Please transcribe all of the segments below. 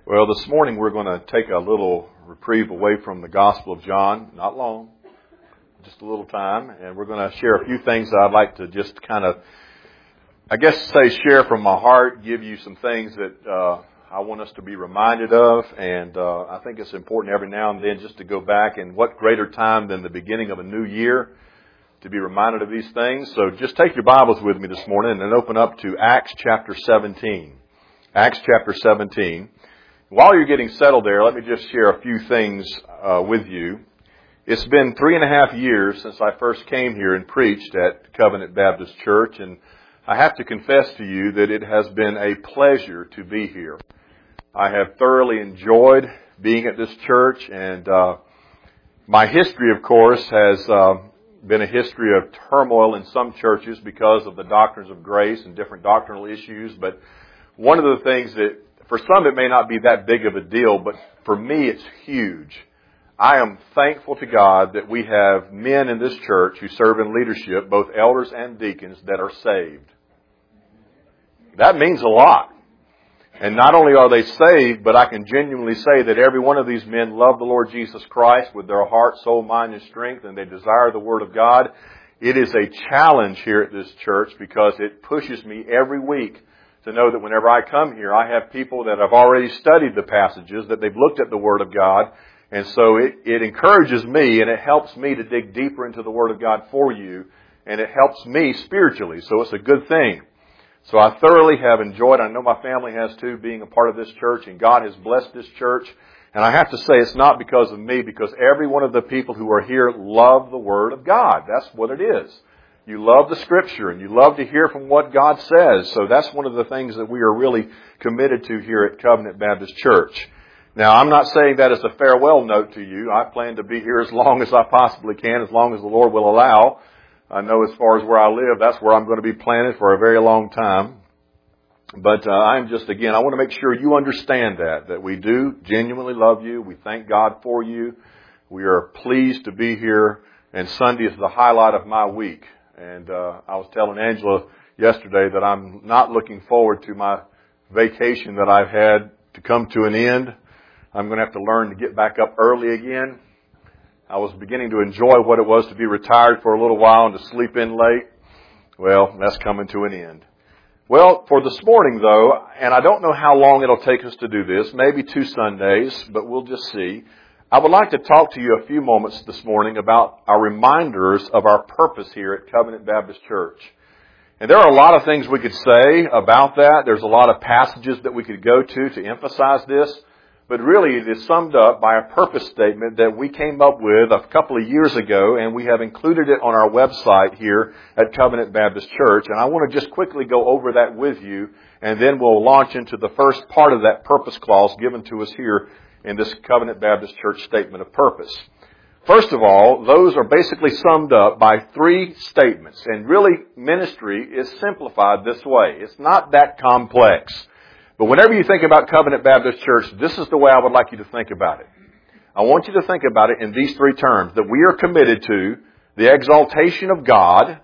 Well, this morning we're going to take a little reprieve away from the Gospel of John. Not long, just a little time. And we're going to share a few things that I'd like to just kind of, share from my heart, give you some things that I want us to be reminded of. And I think it's important every now and then just to go back, and what greater time than the beginning of a new year to be reminded of these things. So just take your Bibles with me this morning and open up to Acts chapter 17. Acts chapter 17. While you're getting settled there, let me just share a few things with you. It's been 3.5 years since I first came here and preached at Covenant Baptist Church, and I have to confess to you that it has been a pleasure to be here. I have thoroughly enjoyed being at this church, and my history, of course, has been a history of turmoil in some churches because of the doctrines of grace and different doctrinal issues. But one of the things that, for some, it may not be that big of a deal, but for me, it's huge. I am thankful to God that we have men in this church who serve in leadership, both elders and deacons, that are saved. That means a lot. And not only are they saved, but I can genuinely say that every one of these men love the Lord Jesus Christ with their heart, soul, mind, and strength, and they desire the Word of God. It is a challenge here at this church because it pushes me every week to know that whenever I come here, I have people that have already studied the passages, that they've looked at the Word of God, and so it encourages me and it helps me to dig deeper into the Word of God for you, and it helps me spiritually, so it's a good thing. So I thoroughly have enjoyed, I know my family has too, being a part of this church, and God has blessed this church. And I have to say, it's not because of me, because every one of the people who are here love the Word of God. That's what it is. You love the Scripture, and you love to hear from what God says. So that's one of the things that we are really committed to here at Covenant Baptist Church. Now, I'm not saying that as a farewell note to you. I plan to be here as long as I possibly can, as long as the Lord will allow. I know as far as where I live, that's where I'm going to be planted for a very long time. But I want to make sure you understand that we do genuinely love you. We thank God for you. We are pleased to be here, and Sunday is the highlight of my week. And I was telling Angela yesterday that I'm not looking forward to my vacation that I've had to come to an end. I'm going to have to learn to get back up early again. I was beginning to enjoy what it was to be retired for a little while and to sleep in late. Well, that's coming to an end. Well, for this morning, though, and I don't know how long it'll take us to do this, maybe 2 Sundays, but we'll just see. I would like to talk to you a few moments this morning about our reminders of our purpose here at Covenant Baptist Church. And there are a lot of things we could say about that. There's a lot of passages that we could go to emphasize this. But really, it is summed up by a purpose statement that we came up with a couple of years ago, and we have included it on our website here at Covenant Baptist Church. And I want to just quickly go over that with you, and then we'll launch into the first part of that purpose clause given to us here in this Covenant Baptist Church statement of purpose. First of all, those are basically summed up by 3 statements. And really, ministry is simplified this way. It's not that complex. But whenever you think about Covenant Baptist Church, this is the way I would like you to think about it. I want you to think about it in these 3 terms: that we are committed to the exaltation of God,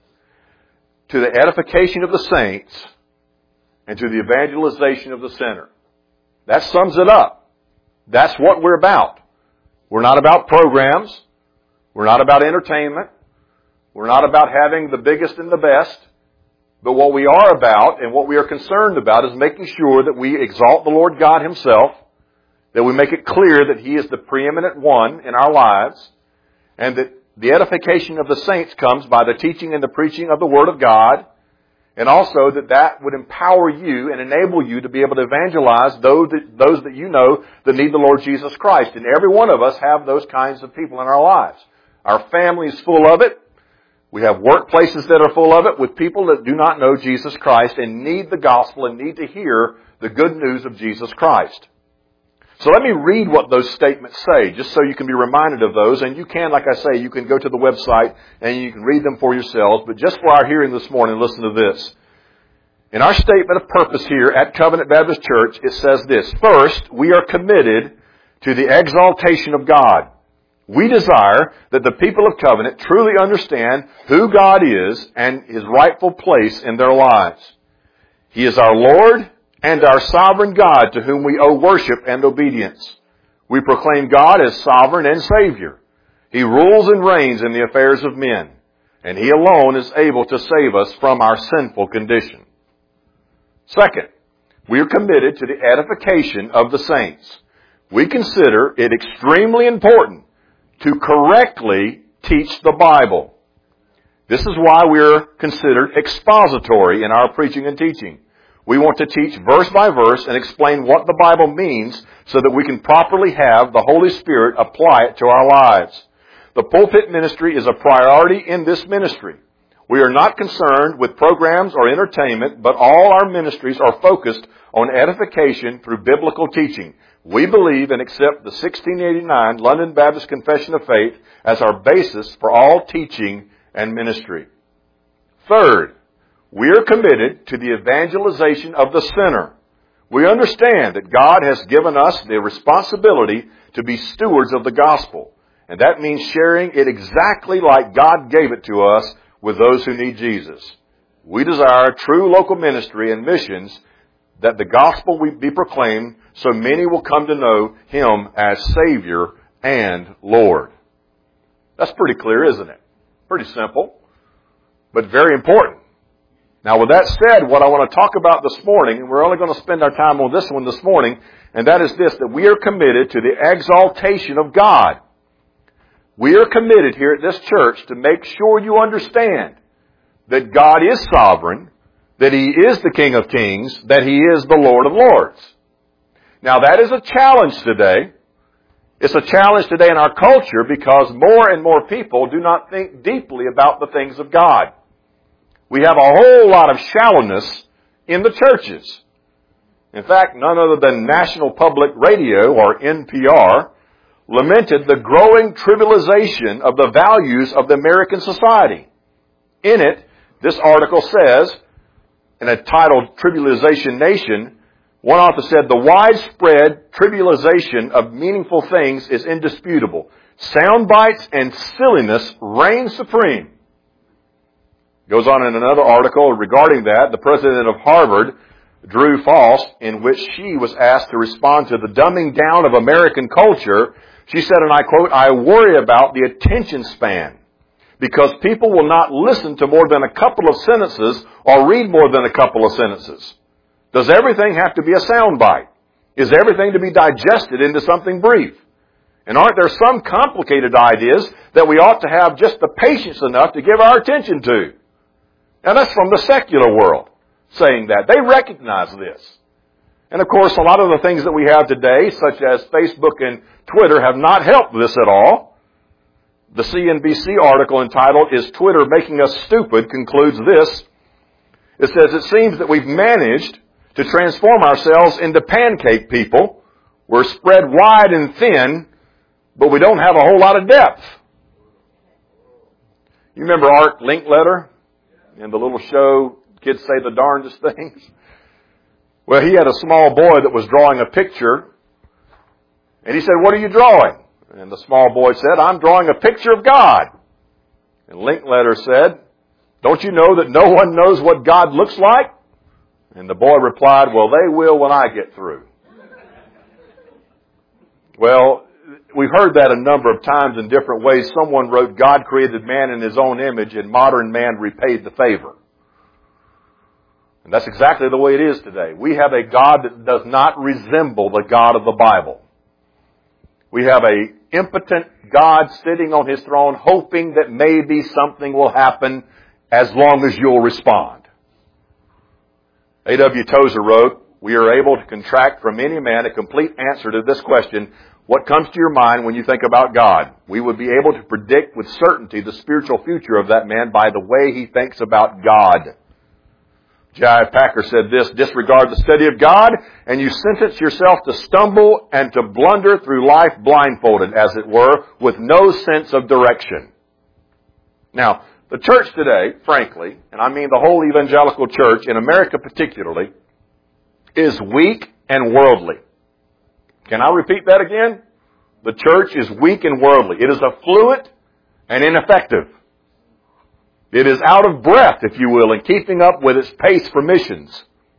to the edification of the saints, and to the evangelization of the sinner. That sums it up. That's what we're about. We're not about programs. We're not about entertainment. We're not about having the biggest and the best. But what we are about and what we are concerned about is making sure that we exalt the Lord God Himself, that we make it clear that He is the preeminent one in our lives, and that the edification of the saints comes by the teaching and the preaching of the Word of God, and also that would empower you and enable you to be able to evangelize those that you know that need the Lord Jesus Christ. And every one of us have those kinds of people in our lives. Our family is full of it. We have workplaces that are full of it with people that do not know Jesus Christ and need the gospel and need to hear the good news of Jesus Christ. So let me read what those statements say, just so you can be reminded of those. And you can, like I say, you can go to the website and you can read them for yourselves. But just for our hearing this morning, listen to this. In our statement of purpose here at Covenant Baptist Church, it says this: first, we are committed to the exaltation of God. We desire that the people of Covenant truly understand who God is and His rightful place in their lives. He is our Lord and our sovereign God to whom we owe worship and obedience. We proclaim God as sovereign and Savior. He rules and reigns in the affairs of men, and He alone is able to save us from our sinful condition. Second, we are committed to the edification of the saints. We consider it extremely important to correctly teach the Bible. This is why we are considered expository in our preaching and teaching. We want to teach verse by verse and explain what the Bible means so that we can properly have the Holy Spirit apply it to our lives. The pulpit ministry is a priority in this ministry. We are not concerned with programs or entertainment, but all our ministries are focused on edification through biblical teaching. We believe and accept the 1689 London Baptist Confession of Faith as our basis for all teaching and ministry. Third, we are committed to the evangelization of the sinner. We understand that God has given us the responsibility to be stewards of the gospel, and that means sharing it exactly like God gave it to us with those who need Jesus. We desire true local ministry and missions that the gospel will be proclaimed so many will come to know Him as Savior and Lord. That's pretty clear, isn't it? Pretty simple, but very important. Now, with that said, what I want to talk about this morning, and we're only going to spend our time on this one this morning, and that is this, that we are committed to the exaltation of God. We are committed here at this church to make sure you understand that God is sovereign, that He is the King of Kings, that He is the Lord of Lords. Now, that is a challenge today. It's a challenge today in our culture because more and more people do not think deeply about the things of God. We have a whole lot of shallowness in the churches. In fact, none other than National Public Radio, or NPR, lamented the growing trivialization of the values of the American society. In it, this article says, in a titled Trivialization Nation, one author said, the widespread trivialization of meaningful things is indisputable. Sound bites and silliness reign supreme. Goes on in another article regarding that, the president of Harvard, Drew Foss, in which she was asked to respond to the dumbing down of American culture, she said, and I quote, I worry about the attention span because people will not listen to more than a couple of sentences or read more than a couple of sentences. Does everything have to be a soundbite? Is everything to be digested into something brief? And aren't there some complicated ideas that we ought to have just the patience enough to give our attention to? Now that's from the secular world saying that. They recognize this. And of course, a lot of the things that we have today, such as Facebook and Twitter, have not helped this at all. The CNBC article entitled, Is Twitter Making Us Stupid? Concludes this. It says, it seems that we've managed to transform ourselves into pancake people. We're spread wide and thin, but we don't have a whole lot of depth. You remember Art Linkletter in the little show, Kids Say the Darndest Things? Well, he had a small boy that was drawing a picture, and he said, what are you drawing? And the small boy said, I'm drawing a picture of God. And Linkletter said, don't you know that no one knows what God looks like? And the boy replied, well, they will when I get through. Well, we've heard that a number of times in different ways. Someone wrote, God created man in His own image, and modern man repaid the favor. And that's exactly the way it is today. We have a God that does not resemble the God of the Bible. We have a impotent God sitting on His throne hoping that maybe something will happen as long as you'll respond. A.W. Tozer wrote, we are able to contract from any man a complete answer to this question, what comes to your mind when you think about God? We would be able to predict with certainty the spiritual future of that man by the way he thinks about God. J.I. Packer said this, disregard the study of God, and you sentence yourself to stumble and to blunder through life blindfolded, as it were, with no sense of direction. Now, the church today, frankly, and I mean the whole evangelical church, in America particularly, is weak and worldly. Can I repeat that again? The church is weak and worldly. It is affluent and ineffective. It is out of breath, if you will, in keeping up with its pace for missions.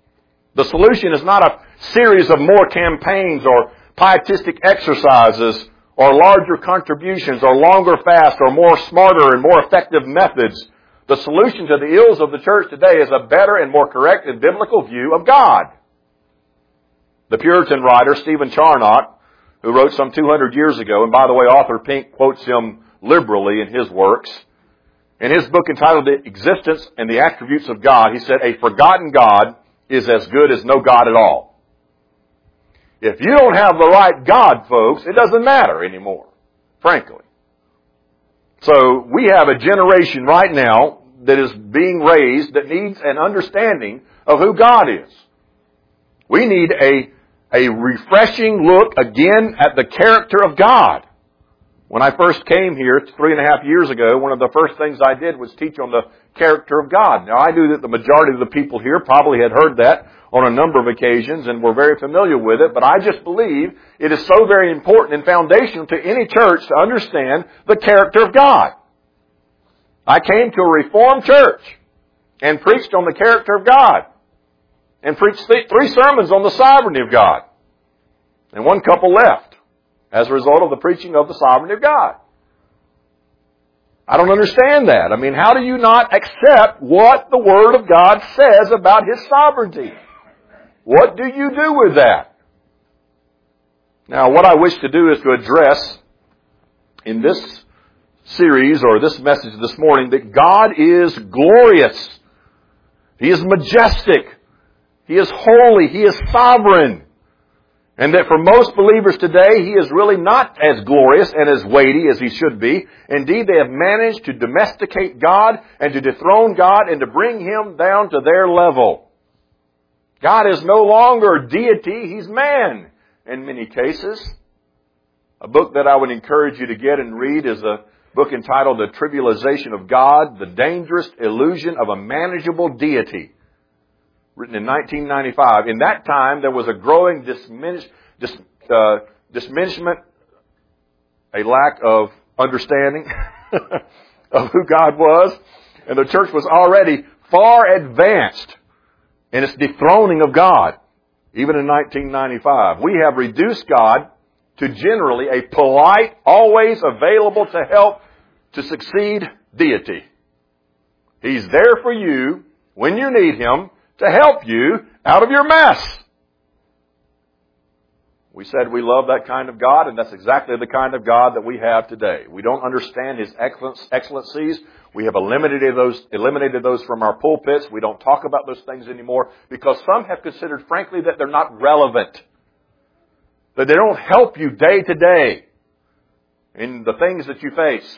The solution is not a series of more campaigns or pietistic exercises or larger contributions or longer fasts or more smarter and more effective methods. The solution to the ills of the church today is a better and more correct and biblical view of God. The Puritan writer Stephen Charnock, who wrote some 200 years ago, and by the way, author Pink quotes him liberally in his works, in his book entitled The Existence and the Attributes of God, he said, "A forgotten God is as good as no God at all." If you don't have the right God, folks, it doesn't matter anymore, frankly. So we have a generation right now that is being raised that needs an understanding of who God is. We need a refreshing look again at the character of God. When I first came here 3.5 years ago, one of the first things I did was teach on the character of God. Now, I knew that the majority of the people here probably had heard that on a number of occasions and were very familiar with it, but I just believe it is so very important and foundational to any church to understand the character of God. I came to a Reformed church and preached on the character of God and preached 3 sermons on the sovereignty of God. And one couple left as a result of the preaching of the sovereignty of God. I don't understand that. I mean, how do you not accept what the Word of God says about His sovereignty? What do you do with that? Now, what I wish to do is to address in this series or this message this morning that God is glorious. He is majestic. He is holy. He is sovereign. And that for most believers today, He is really not as glorious and as weighty as He should be. Indeed, they have managed to domesticate God and to dethrone God and to bring Him down to their level. God is no longer deity, He's man in many cases. A book that I would encourage you to get and read is a book entitled The Trivialization of God, The Dangerous Illusion of a Manageable Deity, written in 1995. In that time, there was a growing diminishment, a lack of understanding of who God was, and the church was already far advanced in its dethroning of God, even in 1995. We have reduced God to generally a polite, always available to help to succeed deity. He's there for you when you need Him to help you out of your mess. We said we love that kind of God, and that's exactly the kind of God that we have today. We don't understand His excellencies. We have eliminated those from our pulpits. We don't talk about those things anymore because some have considered, frankly, that they're not relevant, that they don't help you day to day in the things that you face.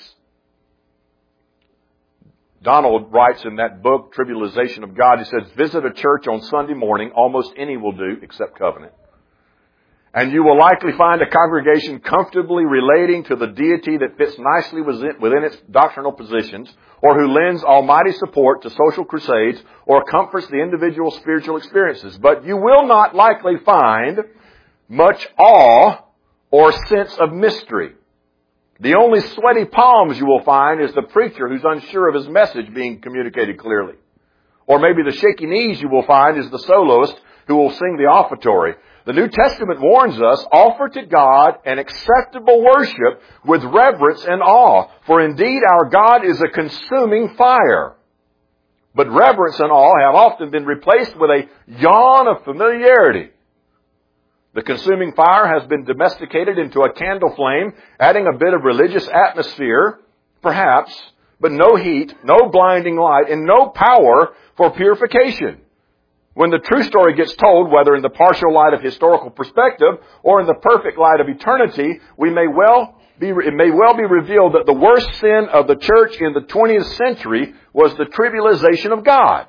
Donald writes in that book, Trivialization of God, he says, "Visit a church on Sunday morning, almost any will do, except Covenant. And you will likely find a congregation comfortably relating to the deity that fits nicely within its doctrinal positions, or who lends almighty support to social crusades, or comforts the individual spiritual experiences. But you will not likely find much awe or sense of mystery. The only sweaty palms you will find is the preacher who's unsure of his message being communicated clearly. Or maybe the shaky knees you will find is the soloist who will sing the offertory. The New Testament warns us, offer to God an acceptable worship with reverence and awe. For indeed our God is a consuming fire. But reverence and awe have often been replaced with a yawn of familiarity. The consuming fire has been domesticated into a candle flame, adding a bit of religious atmosphere, perhaps, but no heat, no blinding light, and no power for purification. When the true story gets told, whether in the partial light of historical perspective or in the perfect light of eternity, it may well be revealed that the worst sin of the church in the 20th century was the trivialization of God.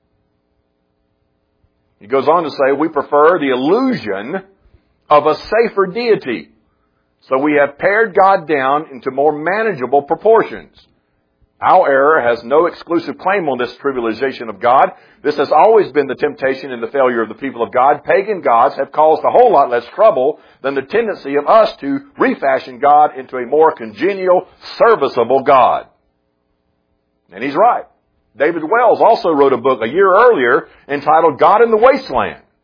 He goes on to say, we prefer the illusion of a safer deity. So we have pared God down into more manageable proportions. Our error has no exclusive claim on this trivialization of God. This has always been the temptation and the failure of the people of God. Pagan gods have caused a whole lot less trouble than the tendency of us to refashion God into a more congenial, serviceable God. And he's right. David Wells also wrote a book a year earlier entitled God in the Wasteland.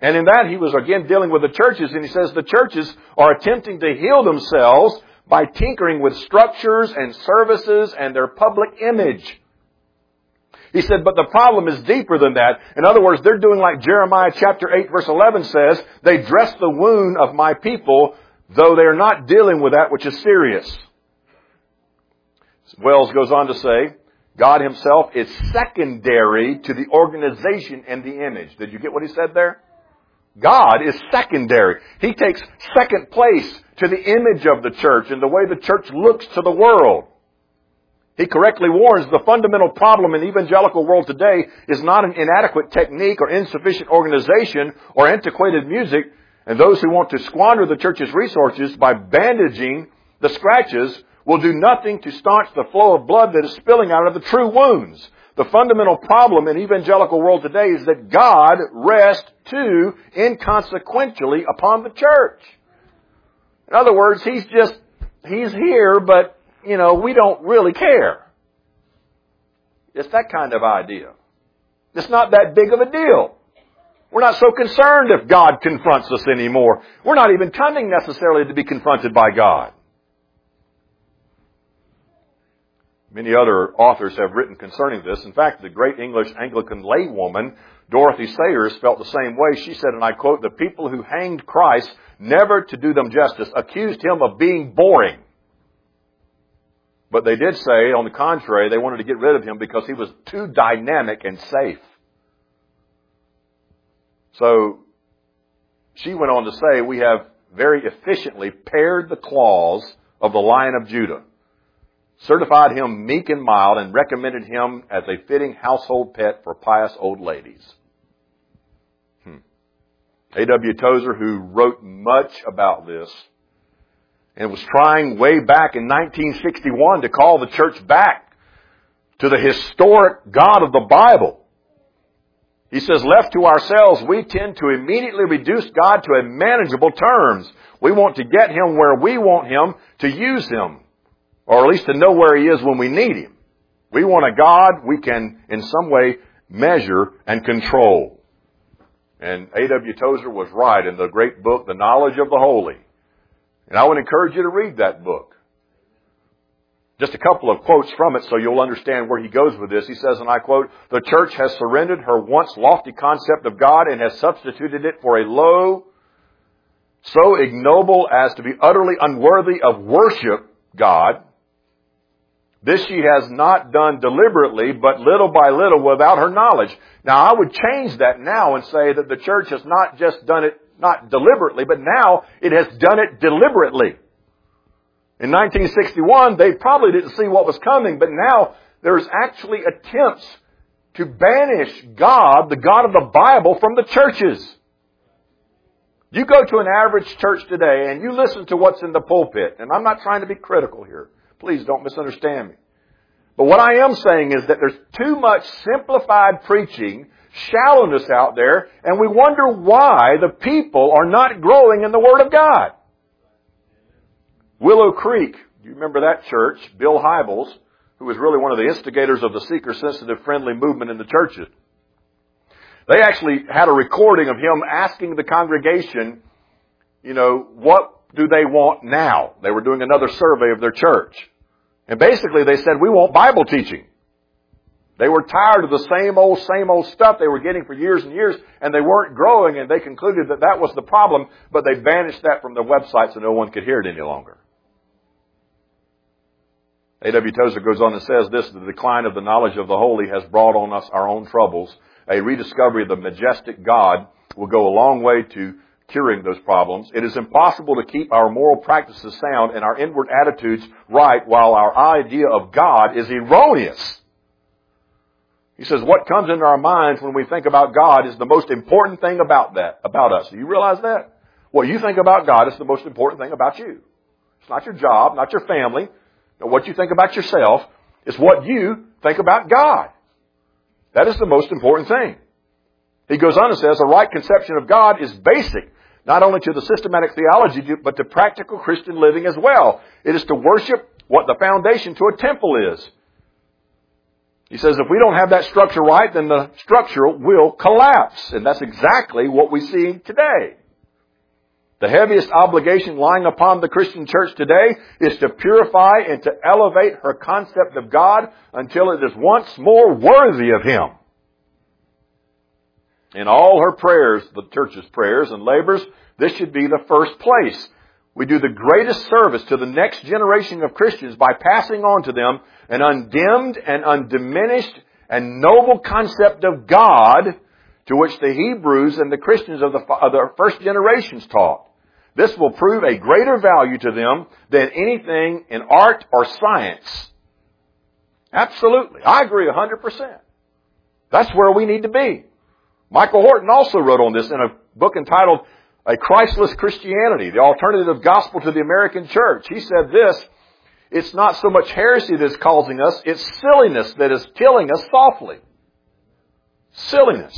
And in that, he was again dealing with the churches, and he says the churches are attempting to heal themselves by tinkering with structures and services and their public image. He said, but the problem is deeper than that. In other words, they're doing like Jeremiah chapter 8 verse 11 says, they dress the wound of my people, though they are not dealing with that which is serious. Wells goes on to say, God himself is secondary to the organization and the image. Did you get what he said there? God is secondary. He takes second place to the image of the church and the way the church looks to the world. He correctly warns the fundamental problem in the evangelical world today is not an inadequate technique or insufficient organization or antiquated music, and those who want to squander the church's resources by bandaging the scratches will do nothing to staunch the flow of blood that is spilling out of the true wounds. The fundamental problem in the evangelical world today is that God rests too inconsequentially upon the church. In other words, He's here, but, we don't really care. It's that kind of idea. It's not that big of a deal. We're not so concerned if God confronts us anymore. We're not even coming necessarily to be confronted by God. Many other authors have written concerning this. In fact, the great English Anglican laywoman, Dorothy Sayers, felt the same way. She said, and I quote, the people who hanged Christ, never to do them justice, accused him of being boring. But they did say, on the contrary, they wanted to get rid of him because he was too dynamic and safe. So, she went on to say, we have very efficiently pared the claws of the Lion of Judah, certified him meek and mild, and recommended him as a fitting household pet for pious old ladies. A.W. Tozer, who wrote much about this, and was trying way back in 1961 to call the church back to the historic God of the Bible. He says, left to ourselves, we tend to immediately reduce God to a manageable terms. We want to get Him where we want Him, to use Him, or at least to know where He is when we need Him. We want a God we can in some way measure and control. And A.W. Tozer was right in the great book, The Knowledge of the Holy. And I would encourage you to read that book. Just a couple of quotes from it so you'll understand where he goes with this. He says, and I quote, the church has surrendered her once lofty concept of God and has substituted it for a low, so ignoble as to be utterly unworthy of worship God. This she has not done deliberately, but little by little without her knowledge. Now, I would change that now and say that the church has not just done it, not deliberately, but now it has done it deliberately. In 1961, they probably didn't see what was coming, but now there's actually attempts to banish God, the God of the Bible, from the churches. You go to an average church today and you listen to what's in the pulpit, and I'm not trying to be critical here. Please don't misunderstand me. But what I am saying is that there's too much simplified preaching, shallowness out there, and we wonder why the people are not growing in the Word of God. Willow Creek, do you remember that church? Bill Hybels, who was really one of the instigators of the seeker-sensitive friendly movement in the churches. They actually had a recording of him asking the congregation, what do they want now? They were doing another survey of their church. And basically they said, we want Bible teaching. They were tired of the same old stuff they were getting for years and years, and they weren't growing, and they concluded that that was the problem, but they banished that from their website so no one could hear it any longer. A.W. Tozer goes on and says this, the decline of the knowledge of the holy has brought on us our own troubles. A rediscovery of the majestic God will go a long way to curing those problems. It is impossible to keep our moral practices sound and our inward attitudes right while our idea of God is erroneous. He says, what comes into our minds when we think about God is the most important thing about us. Do you realize that? What you think about God is the most important thing about you. It's not your job, not your family, not what you think about yourself. It's what you think about God. That is the most important thing. He goes on and says, a right conception of God is basic, not only to the systematic theology, but to practical Christian living as well. It is to worship what the foundation to a temple is. He says if we don't have that structure right, then the structure will collapse. And that's exactly what we see today. The heaviest obligation lying upon the Christian church today is to purify and to elevate her concept of God until it is once more worthy of Him. In all her prayers, the church's prayers and labors, this should be the first place. We do the greatest service to the next generation of Christians by passing on to them an undimmed and undiminished and noble concept of God to which the Hebrews and the Christians of the first generations taught. This will prove a greater value to them than anything in art or science. Absolutely. I agree 100%. That's where we need to be. Michael Horton also wrote on this in a book entitled A Christless Christianity, the Alternative Gospel to the American Church. He said this, it's not so much heresy that's causing us, it's silliness that is killing us softly. Silliness.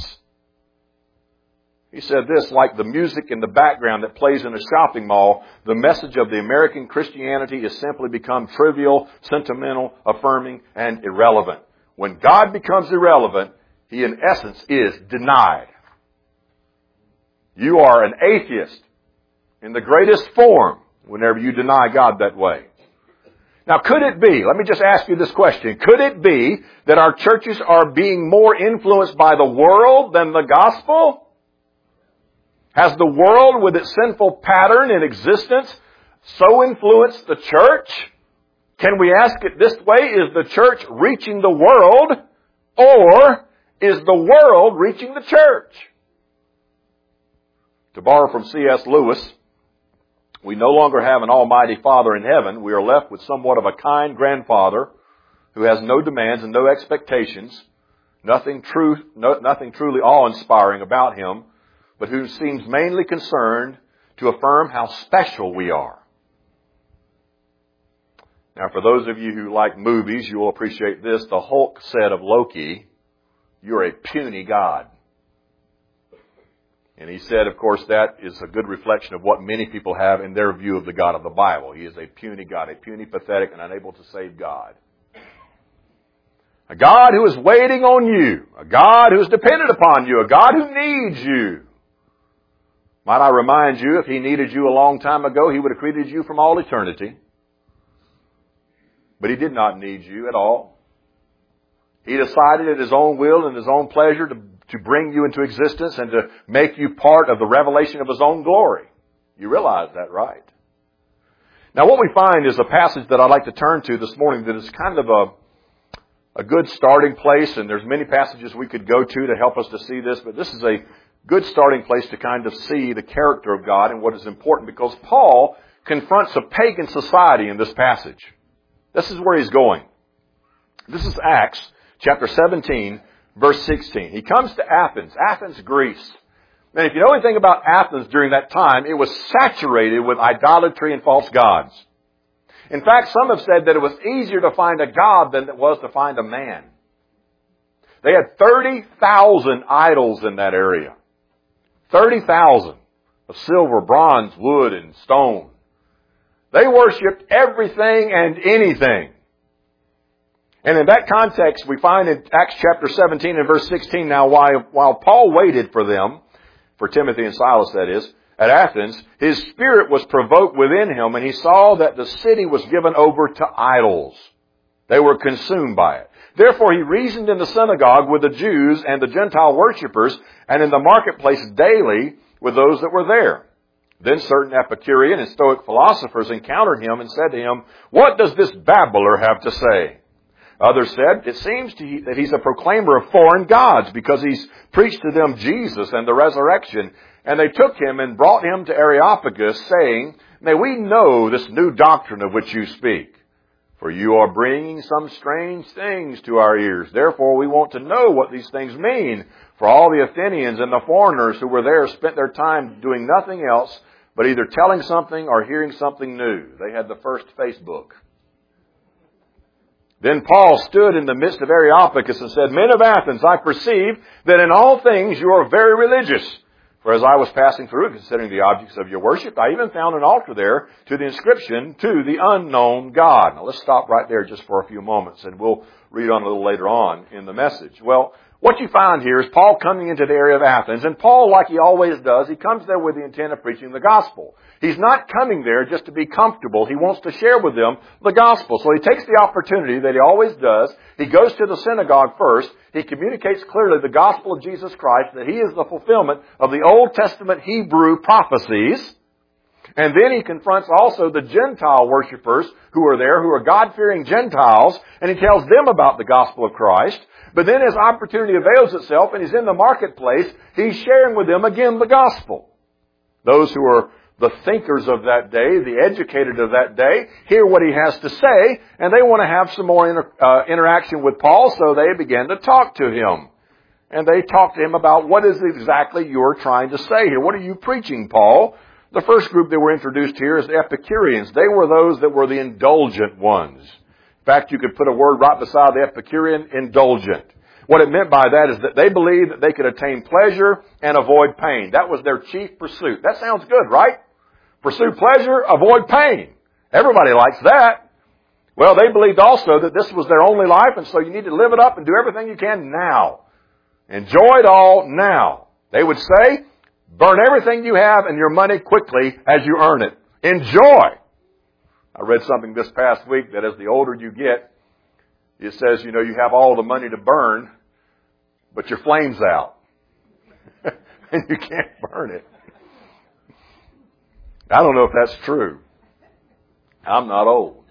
He said this, like the music in the background that plays in a shopping mall, the message of the American Christianity has simply become trivial, sentimental, affirming, and irrelevant. When God becomes irrelevant, He in essence is denied. You are an atheist in the greatest form whenever you deny God that way. Now, could it be, let me just ask you this question, could it be that our churches are being more influenced by the world than the gospel? Has the world with its sinful pattern in existence so influenced the church? Can we ask it this way, is the church reaching the world, or is the world reaching the church? To borrow from C.S. Lewis, we no longer have an almighty Father in heaven. We are left with somewhat of a kind grandfather who has no demands and no expectations, nothing truly awe-inspiring about Him, but who seems mainly concerned to affirm how special we are. Now, for those of you who like movies, you will appreciate this. The Hulk said of Loki, "You're a puny god." And he said, of course, that is a good reflection of what many people have in their view of the God of the Bible. He is a puny God, a puny, pathetic, and unable to save God. A God who is waiting on you. A God who is dependent upon you. A God who needs you. Might I remind you, if He needed you a long time ago, He would have created you from all eternity. But He did not need you at all. He decided at His own will and His own pleasure to bring you into existence and to make you part of the revelation of His own glory. You realize that, right? Now, what we find is a passage that I'd like to turn to this morning that is kind of a good starting place, and there's many passages we could go to help us to see this, but this is a good starting place to kind of see the character of God and what is important, because Paul confronts a pagan society in this passage. This is where he's going. This is Acts chapter 17, verse 16. He comes to Athens, Greece. And if you know anything about Athens during that time, it was saturated with idolatry and false gods. In fact, some have said that it was easier to find a god than it was to find a man. They had 30,000 idols in that area. 30,000 of silver, bronze, wood, and stone. They worshipped everything and anything. And in that context, we find in Acts chapter 17 and verse 16, now while Paul waited for them, for Timothy and Silas that is, at Athens, his spirit was provoked within him, and he saw that the city was given over to idols. They were consumed by it. Therefore he reasoned in the synagogue with the Jews and the Gentile worshippers, and in the marketplace daily with those that were there. Then certain Epicurean and Stoic philosophers encountered him and said to him, "What does this babbler have to say?" Others said, "It seems that he's a proclaimer of foreign gods, because he's preached to them Jesus and the resurrection." And they took him and brought him to Areopagus, saying, "May we know this new doctrine of which you speak? For you are bringing some strange things to our ears. Therefore we want to know what these things mean. For all the Athenians and the foreigners who were there spent their time doing nothing else but either telling something or hearing something new." They had the first Facebook. Then Paul stood in the midst of Areopagus and said, "Men of Athens, I perceive that in all things you are very religious. For as I was passing through and considering the objects of your worship, I even found an altar there to the inscription, to the unknown God. Now let's stop right there just for a few moments, and we'll read on a little later on in the message. Well, what you find here is Paul coming into the area of Athens, and Paul, like he always does, he comes there with the intent of preaching the gospel. He's not coming there just to be comfortable. He wants to share with them the gospel. So he takes the opportunity that he always does. He goes to the synagogue first. He communicates clearly the gospel of Jesus Christ, that he is the fulfillment of the Old Testament Hebrew prophecies. And then he confronts also the Gentile worshipers who are there, who are God-fearing Gentiles, and he tells them about the gospel of Christ. But then as opportunity avails itself and he's in the marketplace, he's sharing with them again the gospel. Those who are the thinkers of that day, the educated of that day, hear what he has to say, and they want to have some more interaction with Paul, so they begin to talk to him. And they talk to him about what is exactly you're trying to say here. What are you preaching, Paul? The first group that were introduced here is the Epicureans. They were those that were the indulgent ones. In fact, you could put a word right beside the Epicurean, indulgent. What it meant by that is that they believed that they could attain pleasure and avoid pain. That was their chief pursuit. That sounds good, right? Pursue pleasure, avoid pain. Everybody likes that. Well, they believed also that this was their only life, and so you need to live it up and do everything you can now. Enjoy it all now. They would say, burn everything you have and your money quickly as you earn it. Enjoy. I read something this past week that as the older you get, it says, you have all the money to burn, but your flame's out. And you can't burn it. I don't know if that's true. I'm not old.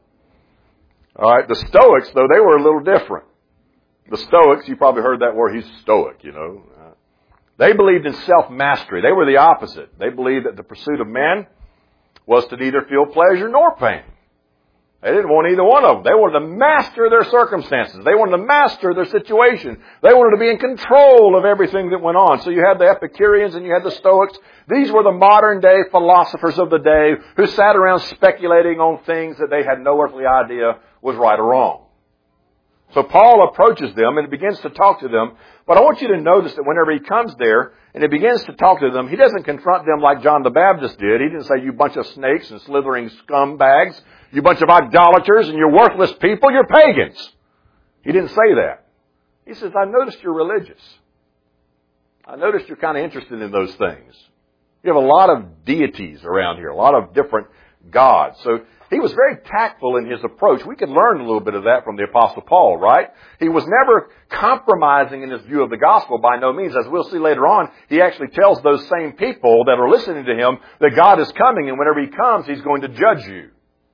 All right, the Stoics, though, they were a little different. The Stoics, you probably heard that word, he's stoic, They believed in self-mastery. They were the opposite. They believed that the pursuit of man was to neither feel pleasure nor pain. They didn't want either one of them. They wanted to master their circumstances. They wanted to master their situation. They wanted to be in control of everything that went on. So you had the Epicureans and you had the Stoics. These were the modern day philosophers of the day who sat around speculating on things that they had no earthly idea was right or wrong. So Paul approaches them and begins to talk to them. But I want you to notice that whenever he comes there and he begins to talk to them, he doesn't confront them like John the Baptist did. He didn't say, you bunch of snakes and slithering scumbags, you bunch of idolaters and you're worthless people, you're pagans. He didn't say that. He says, I noticed you're religious. I noticed you're kind of interested in those things. You have a lot of deities around here, a lot of different gods. So he was very tactful in his approach. We could learn a little bit of that from the Apostle Paul, right? He was never compromising in his view of the gospel, by no means. As we'll see later on, he actually tells those same people that are listening to him that God is coming, and whenever he comes, he's going to judge you.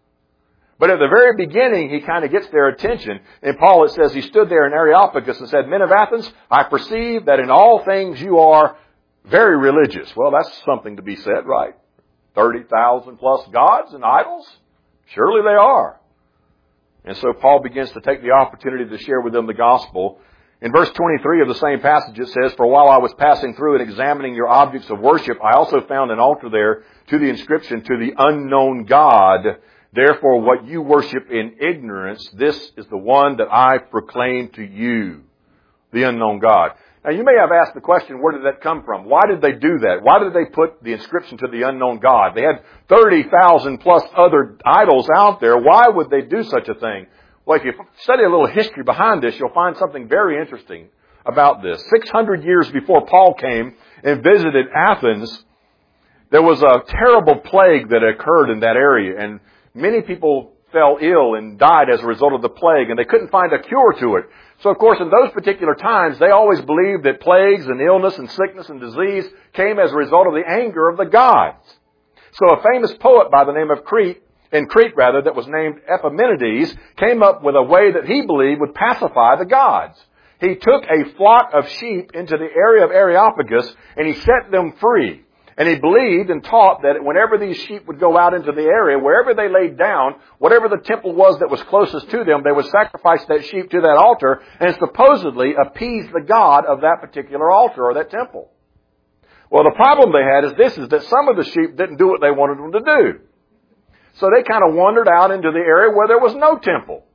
But at the very beginning, he kind of gets their attention. In Paul, it says he stood there in Areopagus and said, Men of Athens, I perceive that in all things you are very religious. Well, that's something to be said, right? 30,000 plus gods and idols? Surely they are. And so Paul begins to take the opportunity to share with them the gospel. In verse 23 of the same passage it says, For while I was passing through and examining your objects of worship, I also found an altar there to the inscription, To the unknown God. Therefore what you worship in ignorance, this is the one that I proclaim to you, the unknown God. Now you may have asked the question, where did that come from? Why did they do that? Why did they put the inscription to the unknown God? They had 30,000 plus other idols out there. Why would they do such a thing? Well, if you study a little history behind this, you'll find something very interesting about this. 600 years before Paul came and visited Athens, there was a terrible plague that occurred in that area, and many people fell ill and died as a result of the plague, and they couldn't find a cure to it. So, of course, in those particular times, they always believed that plagues and illness and sickness and disease came as a result of the anger of the gods. So a famous poet by the name of Crete, that was named Epimenides, came up with a way that he believed would pacify the gods. He took a flock of sheep into the area of Areopagus, and he set them free. And he believed and taught that whenever these sheep would go out into the area, wherever they laid down, whatever the temple was that was closest to them, they would sacrifice that sheep to that altar and supposedly appease the god of that particular altar or that temple. Well, the problem they had is that some of the sheep didn't do what they wanted them to do. So they kind of wandered out into the area where there was no temple.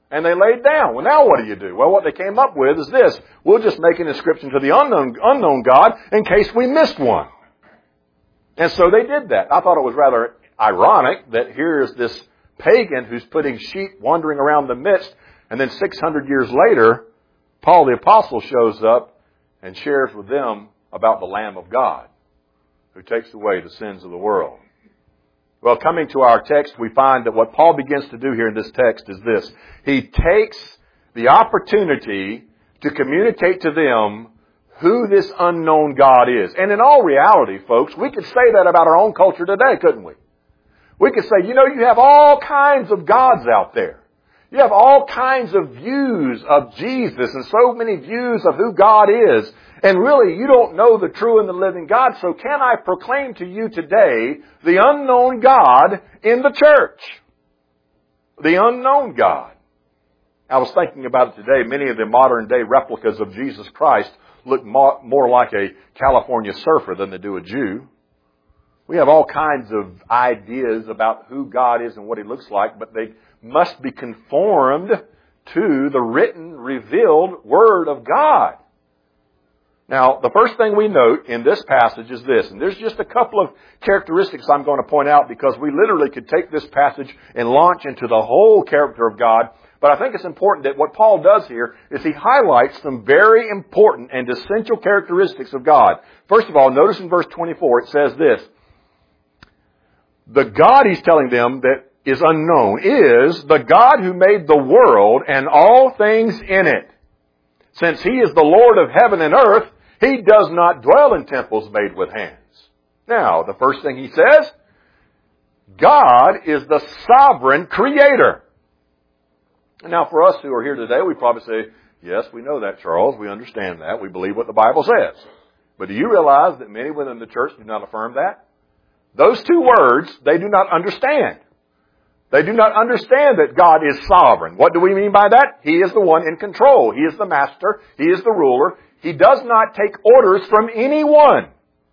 And they laid down. Well, now what do? Well, what they came up with is this. We'll just make an inscription to the unknown God in case we missed one. And so they did that. I thought it was rather ironic that here's this pagan who's putting sheep wandering around the midst, and then 600 years later, Paul the Apostle shows up and shares with them about the Lamb of God who takes away the sins of the world. Well, coming to our text, we find that what Paul begins to do here in this text is this. He takes the opportunity to communicate to them who this unknown God is. And in all reality, folks, we could say that about our own culture today, couldn't we? We could say, you have all kinds of gods out there. You have all kinds of views of Jesus and so many views of who God is. And really, you don't know the true and the living God. So can I proclaim to you today the unknown God in the church? The unknown God. I was thinking about it today. Many of the modern day replicas of Jesus Christ look more like a California surfer than they do a Jew. We have all kinds of ideas about who God is and what He looks like, but they must be conformed to the written, revealed Word of God. Now, the first thing we note in this passage is this, and there's just a couple of characteristics I'm going to point out because we literally could take this passage and launch into the whole character of God. But I think it's important that what Paul does here is he highlights some very important and essential characteristics of God. First of all, notice in verse 24 it says this. The God he's telling them that is unknown is the God who made the world and all things in it. Since He is the Lord of heaven and earth, He does not dwell in temples made with hands. Now, the first thing he says, God is the sovereign creator. Now, for us who are here today, we probably say, yes, we know that, Charles. We understand that. We believe what the Bible says. But do you realize that many within the church do not affirm that? Those two words, they do not understand. They do not understand that God is sovereign. What do we mean by that? He is the one in control. He is the master. He is the ruler. He does not take orders from anyone.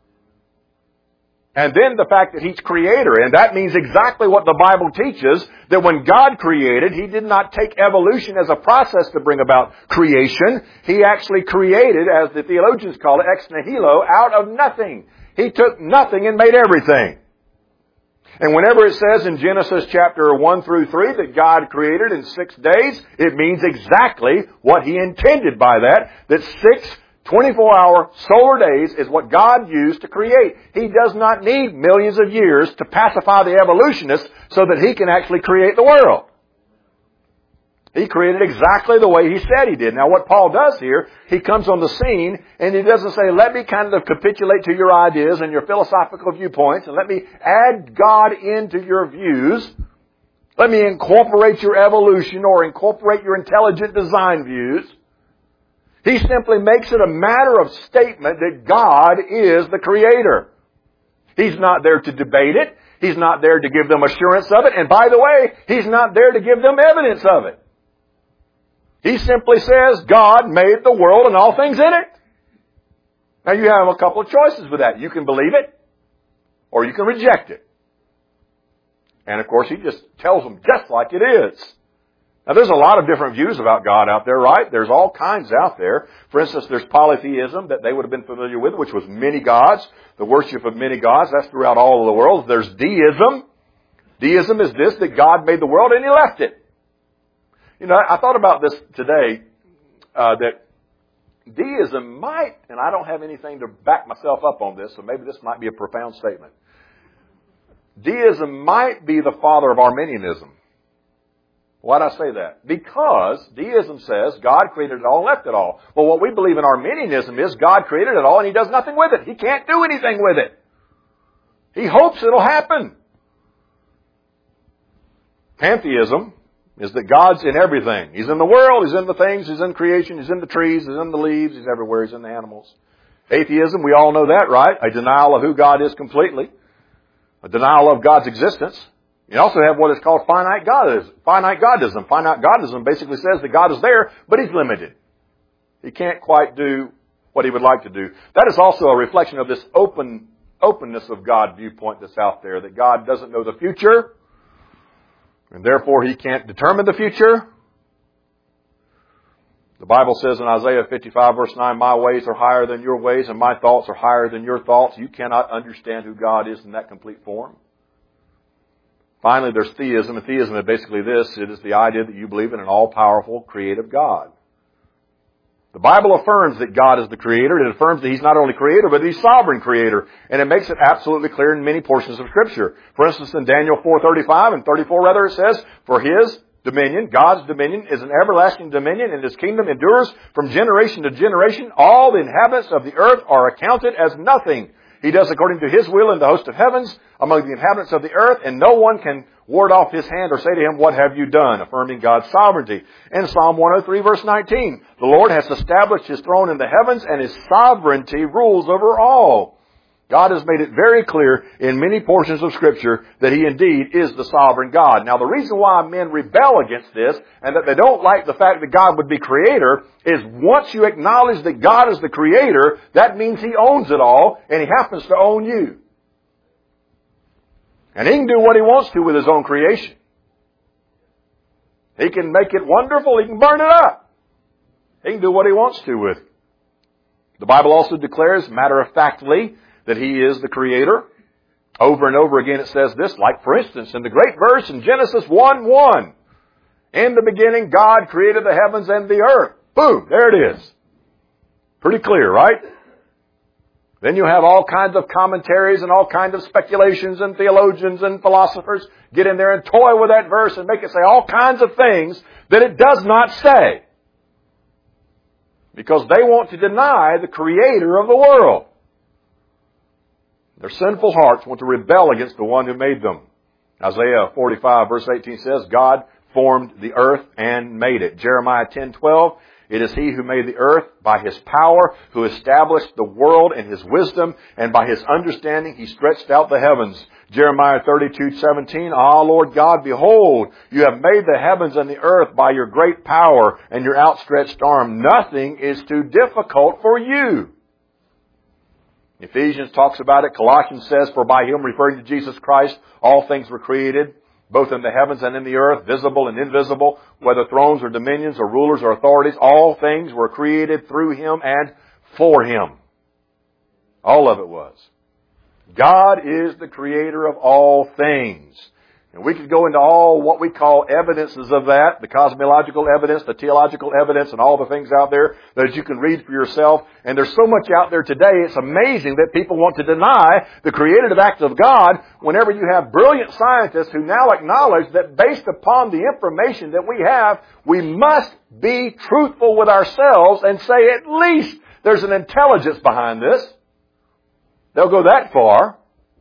And then the fact that He's creator, and that means exactly what the Bible teaches, that when God created, He did not take evolution as a process to bring about creation. He actually created, as the theologians call it, ex nihilo, out of nothing. He took nothing and made everything. And whenever it says in Genesis chapter 1 through 3 that God created in 6 days, it means exactly what He intended by that 6 24-hour solar days is what God used to create. He does not need millions of years to pacify the evolutionists so that He can actually create the world. He created exactly the way He said He did. Now what Paul does here, he comes on the scene and he doesn't say, let me kind of capitulate to your ideas and your philosophical viewpoints and let me add God into your views. Let me incorporate your evolution or incorporate your intelligent design views. He simply makes it a matter of statement that God is the Creator. He's not there to debate it. He's not there to give them assurance of it. And by the way, He's not there to give them evidence of it. He simply says, God made the world and all things in it. Now you have a couple of choices with that. You can believe it, or you can reject it. And of course, He just tells them just like it is. Now there's a lot of different views about God out there, right? There's all kinds out there. For instance, there's polytheism that they would have been familiar with, which was many gods. The worship of many gods, that's throughout all of the world. There's deism. Deism is this, that God made the world and He left it. I thought about this today, that deism might, and I don't have anything to back myself up on this, so maybe this might be a profound statement. Deism might be the father of Arminianism. Why do I say that? Because deism says God created it all and left it all. Well, what we believe in Arminianism is God created it all and He does nothing with it. He can't do anything with it. He hopes it'll happen. Pantheism is that God's in everything. He's in the world, He's in the things, He's in creation, He's in the trees, He's in the leaves, He's everywhere, He's in the animals. Atheism, we all know that, right? A denial of who God is completely. A denial of God's existence. You also have what is called finite godism. Finite godism basically says that God is there, but He's limited. He can't quite do what He would like to do. That is also a reflection of this openness of God viewpoint that's out there, that God doesn't know the future, and therefore He can't determine the future. The Bible says in Isaiah 55 verse 9, my ways are higher than your ways and my thoughts are higher than your thoughts. You cannot understand who God is in that complete form. Finally, there's theism, and theism is basically this. It is the idea that you believe in an all-powerful, creative God. The Bible affirms that God is the Creator. It affirms that He's not only Creator, but He's sovereign Creator. And it makes it absolutely clear in many portions of Scripture. For instance, in Daniel 4:35 and 34 rather, it says, for His dominion, God's dominion, is an everlasting dominion, and His kingdom endures from generation to generation. All the inhabitants of the earth are accounted as nothing. He does according to His will in the host of heavens among the inhabitants of the earth, and no one can ward off His hand or say to Him, what have you done? Affirming God's sovereignty. In Psalm 103 verse 19, the Lord has established His throne in the heavens, and His sovereignty rules over all. God has made it very clear in many portions of Scripture that He indeed is the sovereign God. Now the reason why men rebel against this and that they don't like the fact that God would be Creator is once you acknowledge that God is the Creator, that means He owns it all and He happens to own you. And He can do what He wants to with His own creation. He can make it wonderful. He can burn it up. He can do what He wants to with it. The Bible also declares matter-of-factly that He is the Creator. Over and over again it says this, like for instance in the great verse in Genesis 1:1. In the beginning God created the heavens and the earth. Boom, there it is. Pretty clear, right? Then you have all kinds of commentaries and all kinds of speculations and theologians and philosophers get in there and toy with that verse and make it say all kinds of things that it does not say. Because they want to deny the Creator of the world. Their sinful hearts want to rebel against the one who made them. Isaiah 45 verse 18 says, God formed the earth and made it. Jeremiah 10:12, it is He who made the earth by His power, who established the world in His wisdom, and by His understanding He stretched out the heavens. Jeremiah 32:17, Ah, Lord God, behold, you have made the heavens and the earth by your great power and your outstretched arm. Nothing is too difficult for you. Ephesians talks about it. Colossians says, for by Him, referring to Jesus Christ, all things were created, both in the heavens and in the earth, visible and invisible, whether thrones or dominions or rulers or authorities, all things were created through Him and for Him. All of it was. God is the Creator of all things. And we could go into all what we call evidences of that, the cosmological evidence, the theological evidence, and all the things out there that you can read for yourself. And there's so much out there today, it's amazing that people want to deny the creative act of God whenever you have brilliant scientists who now acknowledge that based upon the information that we have, we must be truthful with ourselves and say at least there's an intelligence behind this. They'll go that far.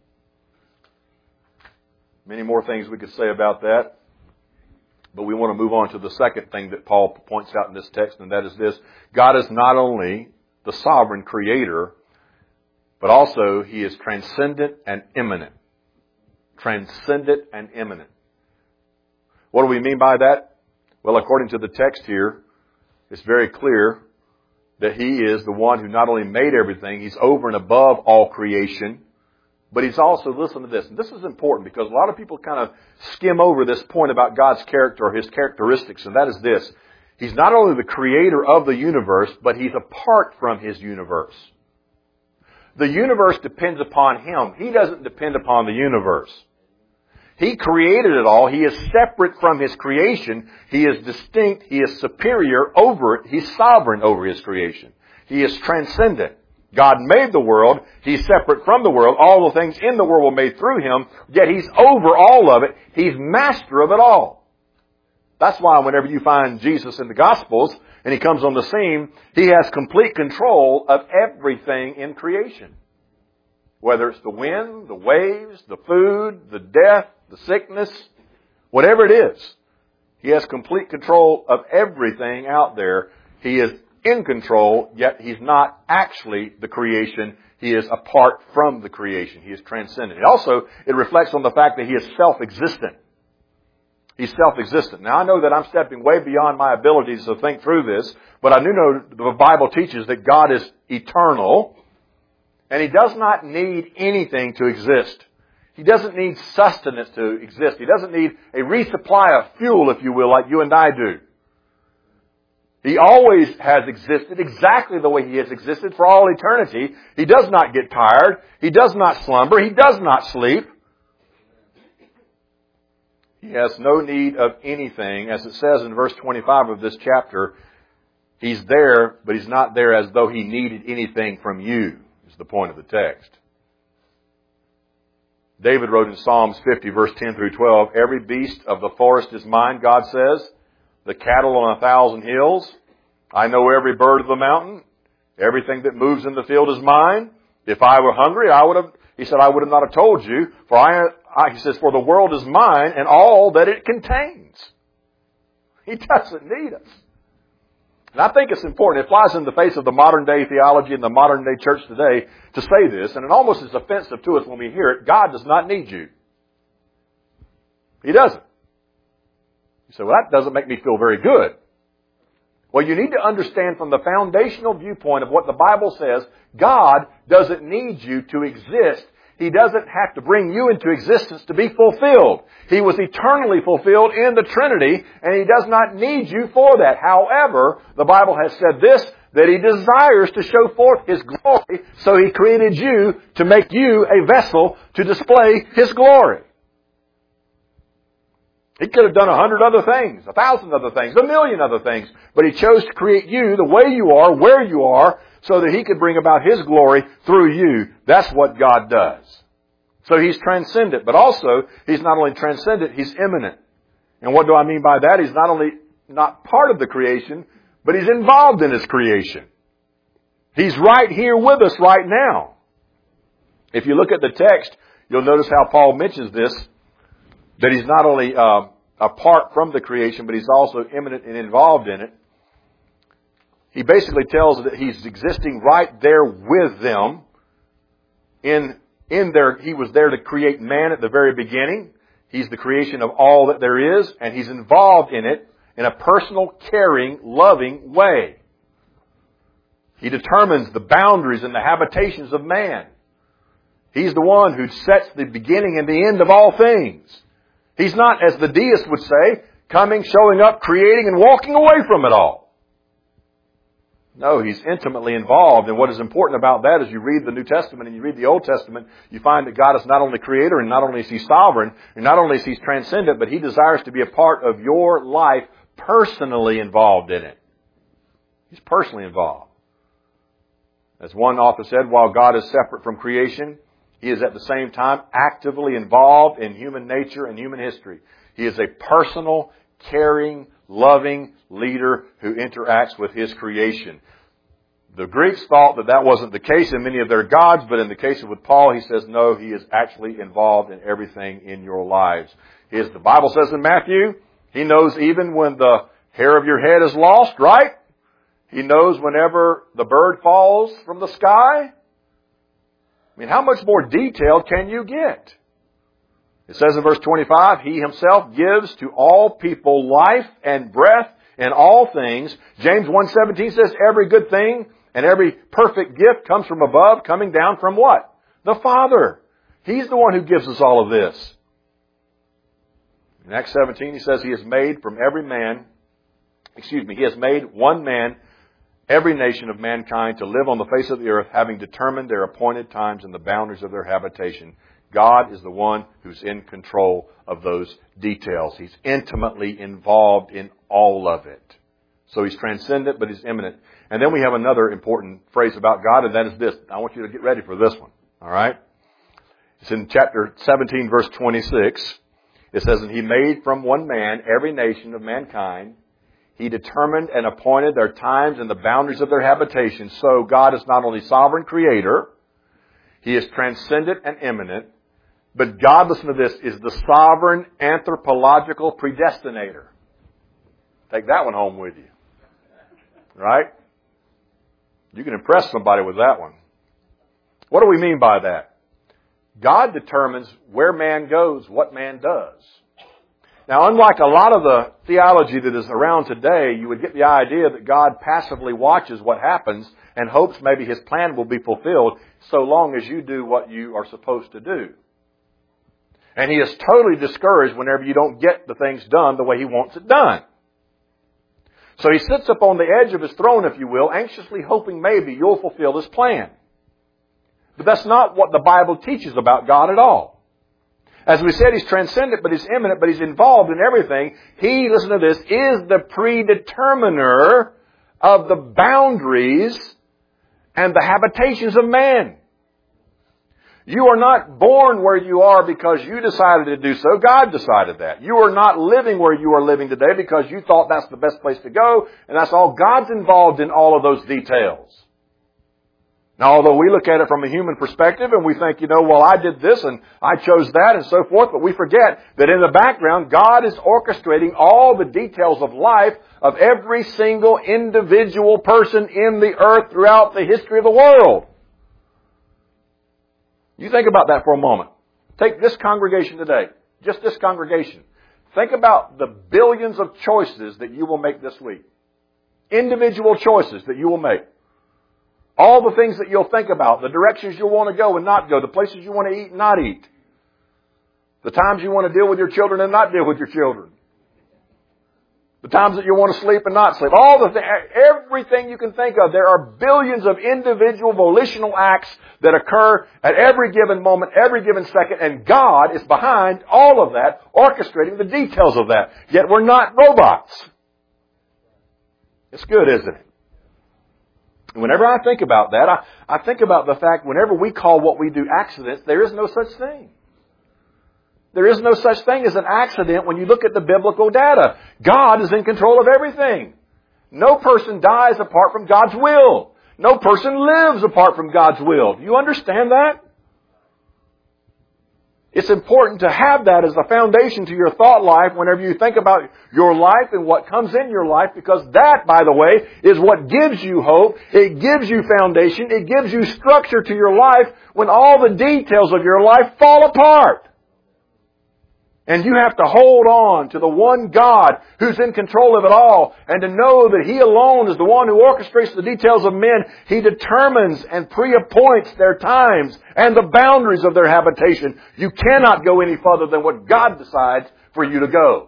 Many more things we could say about that. But we want to move on to the second thing that Paul points out in this text, and that is this. God is not only the sovereign Creator, but also He is transcendent and immanent. Transcendent and immanent. What do we mean by that? Well, according to the text here, it's very clear that He is the one who not only made everything, He's over and above all creation, but He's also, listen to this, and this is important because a lot of people kind of skim over this point about God's character or His characteristics, and that is this. He's not only the Creator of the universe, but He's apart from His universe. The universe depends upon Him. He doesn't depend upon the universe. He created it all. He is separate from His creation. He is distinct. He is superior over it. He's sovereign over His creation. He is transcendent. God made the world. He's separate from the world. All the things in the world were made through Him, yet He's over all of it. He's master of it all. That's why whenever you find Jesus in the Gospels and He comes on the scene, He has complete control of everything in creation. Whether it's the wind, the waves, the food, the death, the sickness, whatever it is. He has complete control of everything out there. He is in control, yet He's not actually the creation. He is apart from the creation. He is transcendent. It reflects on the fact that He is self-existent. He's self-existent. Now, I know that I'm stepping way beyond my abilities to think through this, but I do know the Bible teaches that God is eternal, and He does not need anything to exist. He doesn't need sustenance to exist. He doesn't need a resupply of fuel, if you will, like you and I do. He always has existed exactly the way He has existed for all eternity. He does not get tired. He does not slumber. He does not sleep. He has no need of anything. As it says in verse 25 of this chapter, He's there, but He's not there as though He needed anything from you, is the point of the text. David wrote in Psalms 50, verse 10 through 12, every beast of the forest is mine, God says, the cattle on 1,000 hills. I know every bird of the mountain. Everything that moves in the field is mine. If I were hungry, I would have not have told you, for he says, for the world is mine and all that it contains. He doesn't need us. And I think it's important. It flies in the face of the modern day theology and the modern day church today to say this, and it almost is offensive to us when we hear it. God does not need you. He doesn't. You say, well, that doesn't make me feel very good. Well, you need to understand from the foundational viewpoint of what the Bible says, God doesn't need you to exist. He doesn't have to bring you into existence to be fulfilled. He was eternally fulfilled in the Trinity, and He does not need you for that. However, the Bible has said this, that He desires to show forth His glory, so He created you to make you a vessel to display His glory. He could have done 100 other things, 1,000 other things, 1,000,000 other things, but He chose to create you the way you are, where you are, so that He could bring about His glory through you. That's what God does. So He's transcendent, but also He's not only transcendent, He's immanent. And what do I mean by that? He's not only not part of the creation, but He's involved in His creation. He's right here with us right now. If you look at the text, you'll notice how Paul mentions this, that He's not only apart from the creation, but He's also immanent and involved in it. He basically tells us that He's existing right there with them. He was there to create man at the very beginning. He's the creation of all that there is, and He's involved in it in a personal, caring, loving way. He determines the boundaries and the habitations of man. He's the one who sets the beginning and the end of all things. He's not, as the deist would say, coming, showing up, creating, and walking away from it all. No, He's intimately involved. And what is important about that is you read the New Testament and you read the Old Testament, you find that God is not only creator and not only is He sovereign, and not only is He transcendent, but He desires to be a part of your life, personally involved in it. He's personally involved. As one author said, while God is separate from creation, He is at the same time actively involved in human nature and human history. He is a personal, caring, loving leader who interacts with His creation. The Greeks thought that that wasn't the case in many of their gods, but in the case with Paul, he says, no, He is actually involved in everything in your lives. The Bible says in Matthew, He knows even when the hair of your head is lost, right? He knows whenever the bird falls from the sky. I mean, how much more detailed can you get? It says in verse 25, He Himself gives to all people life and breath and all things. James 1:17 says every good thing and every perfect gift comes from above, coming down from what? The Father. He's the one who gives us all of this. In Acts 17, He says He has made He has made one man, every nation of mankind to live on the face of the earth, having determined their appointed times and the boundaries of their habitation. God is the one who's in control of those details. He's intimately involved in all of it. So He's transcendent, but He's immanent. And then we have another important phrase about God, and that is this. I want you to get ready for this one. All right? It's in chapter 17, verse 26. It says, and He made from one man every nation of mankind. He determined and appointed their times and the boundaries of their habitation. So God is not only sovereign creator, He is transcendent and immanent, but God, listen to this, is the sovereign anthropological predestinator. Take that one home with you. Right? You can impress somebody with that one. What do we mean by that? God determines where man goes, what man does. Now, unlike a lot of the theology that is around today, you would get the idea that God passively watches what happens and hopes maybe His plan will be fulfilled so long as you do what you are supposed to do. And He is totally discouraged whenever you don't get the things done the way He wants it done. So he sits up on the edge of his throne, if you will, anxiously hoping maybe you'll fulfill this plan. But that's not what the Bible teaches about God at all. As we said, He's transcendent, but He's immanent, but He's involved in everything. He, listen to this, is the predeterminer of the boundaries and the habitations of man. You are not born where you are because you decided to do so. God decided that. You are not living where you are living today because you thought that's the best place to go, and that's all. God's involved in all of those details. Now, although we look at it from a human perspective and we think, well, I did this and I chose that and so forth, but we forget that in the background, God is orchestrating all the details of life of every single individual person in the earth throughout the history of the world. You think about that for a moment. Take this congregation today, just this congregation. Think about the billions of choices that you will make this week. Individual choices that you will make. All the things that you'll think about, the directions you'll want to go and not go, the places you want to eat and not eat. The times you want to deal with your children and not deal with your children. The times that you want to sleep and not sleep. Everything you can think of. There are billions of individual volitional acts that occur at every given moment, every given second, and God is behind all of that, orchestrating the details of that. Yet we're not robots. It's good, isn't it? Whenever I think about that, I think about the fact whenever we call what we do accidents, there is no such thing. There is no such thing as an accident when you look at the biblical data. God is in control of everything. No person dies apart from God's will. No person lives apart from God's will. Do you understand that? It's important to have that as a foundation to your thought life whenever you think about your life and what comes in your life, because that, by the way, is what gives you hope. It gives you foundation. It gives you structure to your life when all the details of your life fall apart. And you have to hold on to the one God who's in control of it all, and to know that He alone is the one who orchestrates the details of men. He determines and pre-appoints their times and the boundaries of their habitation. You cannot go any further than what God decides for you to go.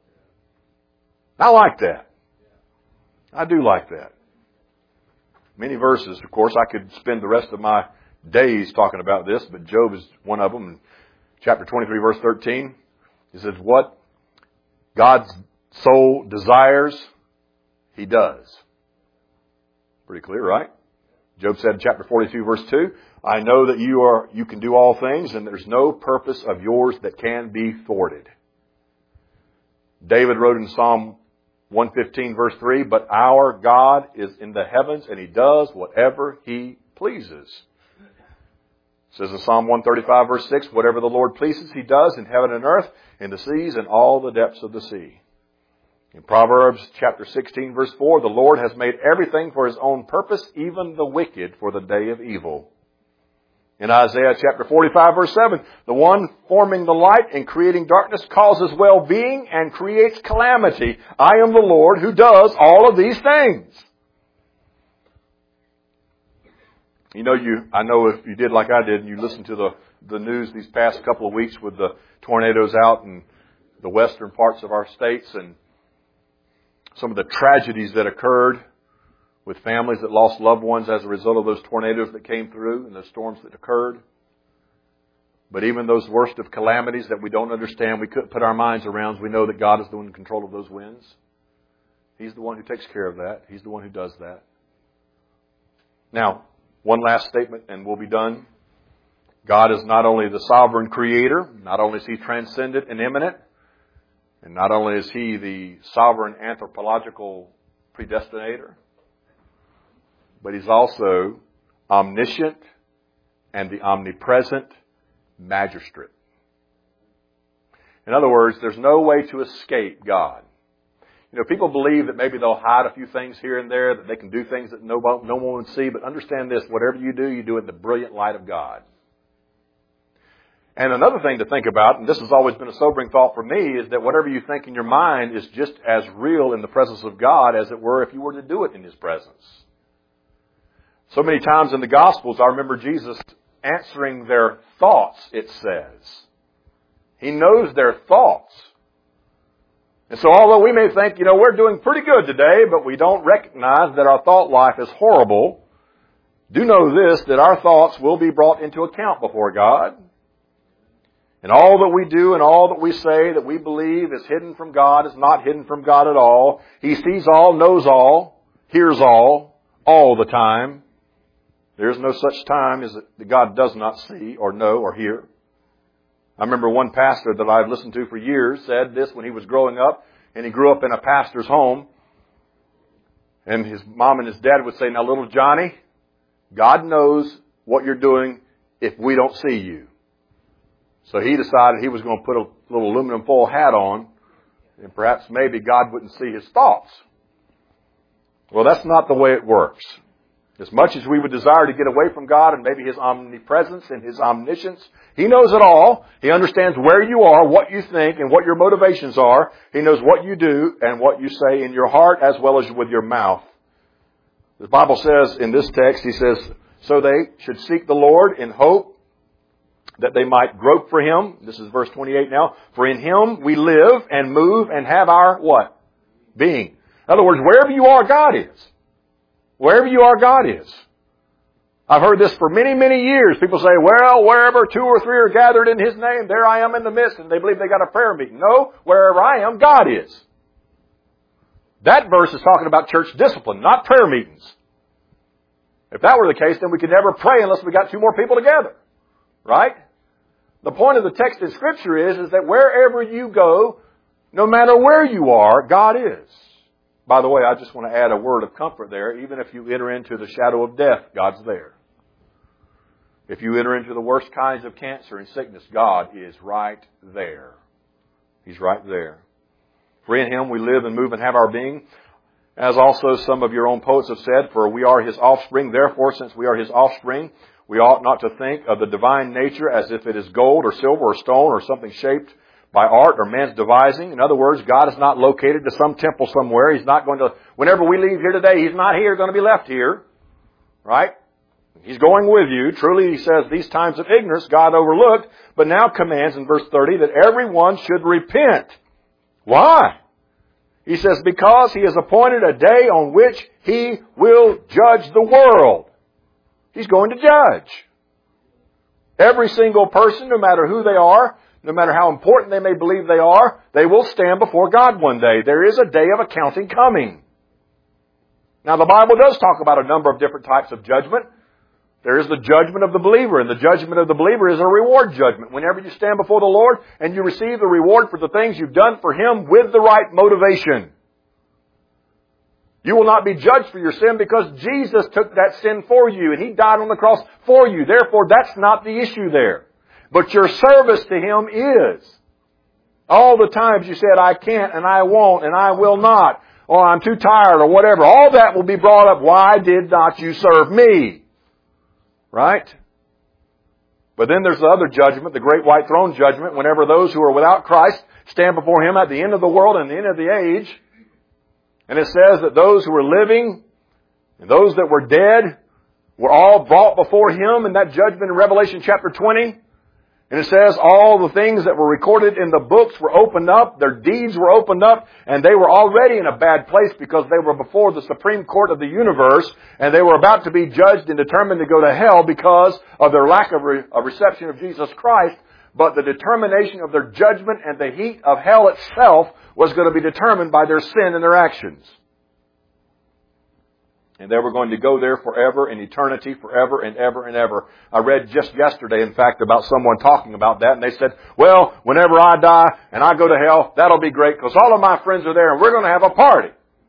I like that. I do like that. Many verses, of course, I could spend the rest of my days talking about this, but Job is one of them. In chapter 23, verse 13, he says, what God's soul desires, He does. Pretty clear, right? Job said in chapter 42, verse 2, I know that you can do all things, and there's no purpose of yours that can be thwarted. David wrote in Psalm 115, verse 3, but our God is in the heavens, and He does whatever He pleases. It says in Psalm 135, verse 6, whatever the Lord pleases, He does in heaven and earth, in the seas and all the depths of the sea. In Proverbs chapter 16, verse 4, the Lord has made everything for His own purpose, even the wicked for the day of evil. In Isaiah chapter 45, verse 7, the one forming the light and creating darkness causes well-being and creates calamity. I am the Lord who does all of these things. I know if you did like I did and you listened to the news these past couple of weeks with the tornadoes out in the western parts of our states and some of the tragedies that occurred with families that lost loved ones as a result of those tornadoes that came through and the storms that occurred. But even those worst of calamities that we don't understand, we couldn't put our minds around, we know that God is the one in control of those winds. He's the one who takes care of that. He's the one who does that. Now, one last statement and we'll be done. God is not only the sovereign creator, not only is He transcendent and immanent, and not only is He the sovereign anthropological predestinator, but He's also omniscient and the omnipresent magistrate. In other words, there's no way to escape God. People believe that maybe they'll hide a few things here and there, that they can do things that no one would see, but understand this, whatever you do it in the brilliant light of God. And another thing to think about, and this has always been a sobering thought for me, is that whatever you think in your mind is just as real in the presence of God as it were if you were to do it in His presence. So many times in the Gospels, I remember Jesus answering their thoughts, it says. He knows their thoughts. And so although we may think, we're doing pretty good today, but we don't recognize that our thought life is horrible, do know this, that our thoughts will be brought into account before God. And all that we do and all that we say that we believe is hidden from God is not hidden from God at all. He sees all, knows all, hears all the time. There is no such time as that God does not see or know or hear. I remember one pastor that I've listened to for years said this when he was growing up, and he grew up in a pastor's home. And his mom and his dad would say, now little Johnny, God knows what you're doing if we don't see you. So he decided he was going to put a little aluminum foil hat on, and perhaps maybe God wouldn't see his thoughts. Well, that's not the way it works. As much as we would desire to get away from God and maybe His omnipresence and His omniscience, He knows it all. He understands where you are, what you think, and what your motivations are. He knows what you do and what you say in your heart as well as with your mouth. The Bible says in this text, He says, so they should seek the Lord in hope that they might grope for Him. This is verse 28 now. For in Him we live and move and have our what? Being. In other words, wherever you are, God is. Wherever you are, God is. I've heard this for many, many years. People say, well, wherever 2 or 3 are gathered in His name, there I am in the midst, and they believe they got a prayer meeting. No, wherever I am, God is. That verse is talking about church discipline, not prayer meetings. If that were the case, then we could never pray unless we got 2 more people together. Right? The point of the text in Scripture is that wherever you go, no matter where you are, God is. By the way, I just want to add a word of comfort there. Even if you enter into the shadow of death, God's there. If you enter into the worst kinds of cancer and sickness, God is right there. He's right there. For in Him we live and move and have our being. As also some of your own poets have said, for we are His offspring. Therefore, since we are His offspring, we ought not to think of the divine nature as if it is gold or silver or stone or something shaped by art or man's devising. In other words, God is not located to some temple somewhere. He's not going to, whenever we leave here today, He's not here, going to be left here. Right? He's going with you. Truly, He says, these times of ignorance God overlooked, but now commands in verse 30 that everyone should repent. Why? He says, because He has appointed a day on which He will judge the world. He's going to judge. Every single person, no matter who they are, no matter how important they may believe they are, they will stand before God one day. There is a day of accounting coming. Now, the Bible does talk about a number of different types of judgment. There is the judgment of the believer, and the judgment of the believer is a reward judgment. Whenever you stand before the Lord and you receive the reward for the things you've done for Him with the right motivation. You will not be judged for your sin because Jesus took that sin for you, and He died on the cross for you. Therefore, that's not the issue there. But your service to Him is. All the times you said, I can't and I won't and I will not, or I'm too tired or whatever, all that will be brought up. Why did not you serve me? Right? But then there's the other judgment, the great white throne judgment, whenever those who are without Christ stand before Him at the end of the world and the end of the age. And it says that those who were living and those that were dead were all brought before Him in that judgment in Revelation chapter 20. And it says all the things that were recorded in the books were opened up, their deeds were opened up, and they were already in a bad place because they were before the Supreme Court of the universe, and they were about to be judged and determined to go to hell because of their lack of reception of Jesus Christ. But the determination of their judgment and the heat of hell itself was going to be determined by their sin and their actions. And they were going to go there forever, in eternity, forever and ever and ever. I read just yesterday, in fact, about someone talking about that. And they said, well, whenever I die and I go to hell, that'll be great because all of my friends are there and we're going to have a party.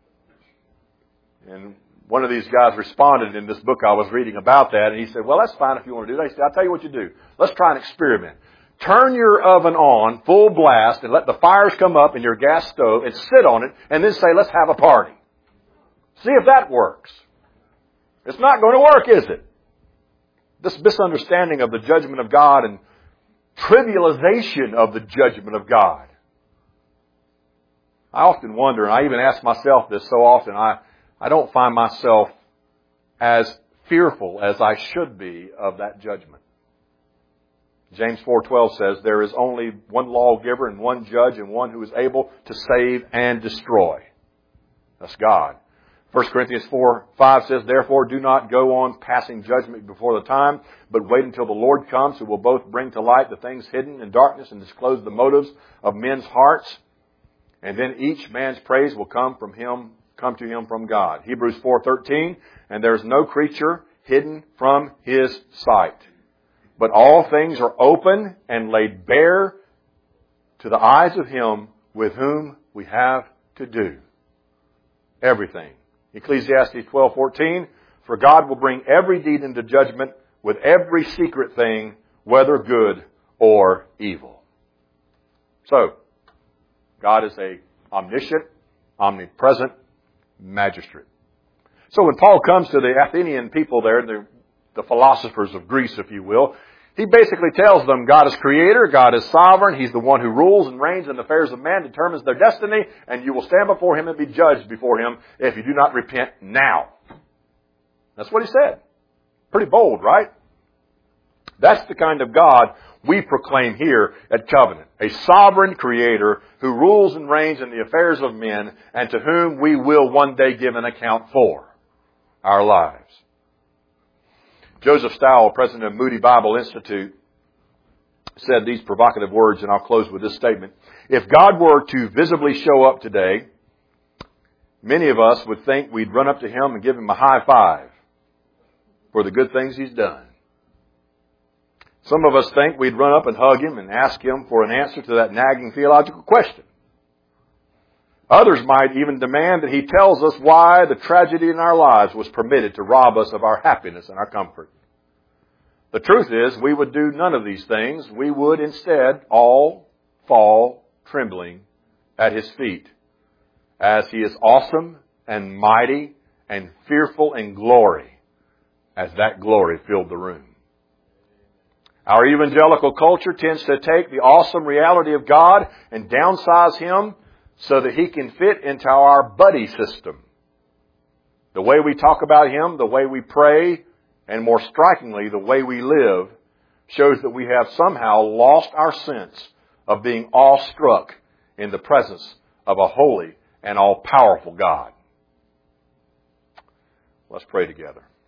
And one of these guys responded in this book I was reading about that. And he said, well, that's fine if you want to do that. He said, I'll tell you what you do. Let's try an experiment. Turn your oven on full blast and let the fires come up in your gas stove and sit on it and then say, let's have a party. See if that works. It's not going to work, is it? This misunderstanding of the judgment of God and trivialization of the judgment of God. I often wonder, and I even ask myself this so often, I don't find myself as fearful as I should be of that judgment. James 4:12 says, there is only one lawgiver and one judge and one who is able to save and destroy. That's God. 1 Corinthians 4:5 says, therefore do not go on passing judgment before the time, but wait until the Lord comes, who will both bring to light the things hidden in darkness and disclose the motives of men's hearts. And then each man's praise will come to him from God. Hebrews 4:13, and there is no creature hidden from His sight, but all things are open and laid bare to the eyes of Him with whom we have to do. Everything. Ecclesiastes 12:14, for God will bring every deed into judgment with every secret thing, whether good or evil. So, God is a omniscient, omnipresent magistrate. So when Paul comes to the Athenian people there, the philosophers of Greece, if you will, he basically tells them God is creator, God is sovereign, He's the one who rules and reigns in the affairs of man, determines their destiny, and you will stand before Him and be judged before Him if you do not repent now. That's what he said. Pretty bold, right? That's the kind of God we proclaim here at Covenant. A sovereign creator who rules and reigns in the affairs of men and to whom we will one day give an account for our lives. Joseph Stowell, president of Moody Bible Institute, said these provocative words, and I'll close with this statement. If God were to visibly show up today, many of us would think we'd run up to Him and give Him a high five for the good things He's done. Some of us think we'd run up and hug Him and ask Him for an answer to that nagging theological question. Others might even demand that He tells us why the tragedy in our lives was permitted to rob us of our happiness and our comfort. The truth is, we would do none of these things. We would instead all fall trembling at His feet, as He is awesome and mighty and fearful in glory, as that glory filled the room. Our evangelical culture tends to take the awesome reality of God and downsize Him so that He can fit into our buddy system. The way we talk about Him, the way we pray, and more strikingly, the way we live, shows that we have somehow lost our sense of being awestruck in the presence of a holy and all-powerful God. Let's pray together.